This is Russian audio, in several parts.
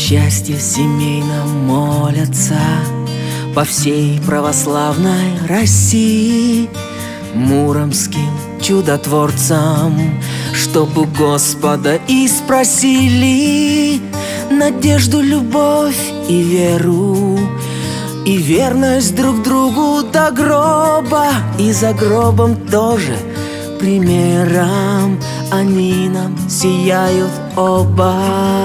счастье семейном молятся по всей православной России муромским чудотворцам, чтоб у Господа и спросили надежду, любовь и веру, и верность друг другу до гроба, и за гробом тоже примером они нам сияют оба.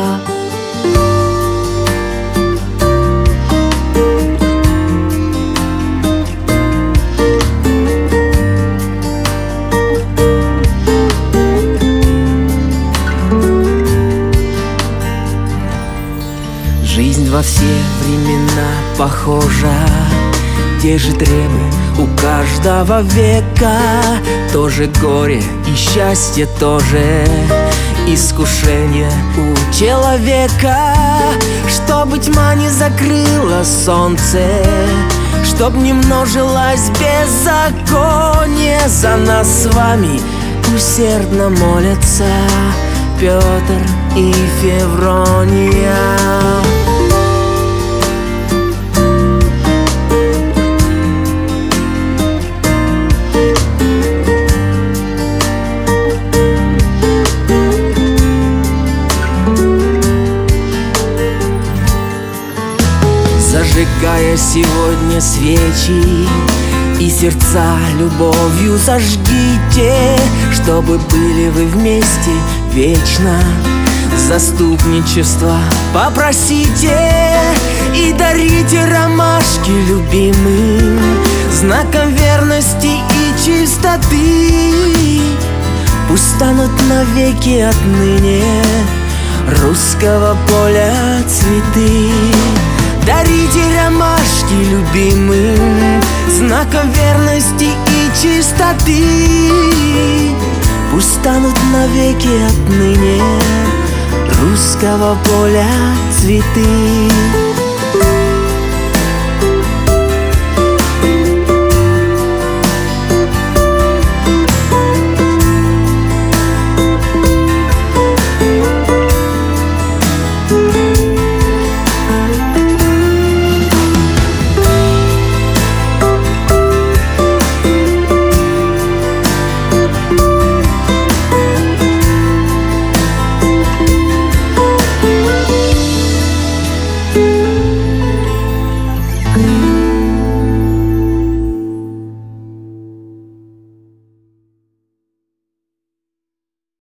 Жизнь во все времена похожа, те же требы у каждого века, тоже горе и счастье, тоже искушение у человека. Чтобы тьма не закрыла солнце, чтоб не множилось беззаконие, за нас с вами усердно молятся Петр и Феврония. Зажигая сегодня свечи и сердца любовью зажгите, чтобы были вы вместе вечно. Заступничество попросите и дарите ромашки любимым, знаком верности и чистоты. Пусть станут навеки отныне русского поля цветы. Дарите ромашки любимым, знаком верности и чистоты. Пусть станут навеки отныне русского поля цветы.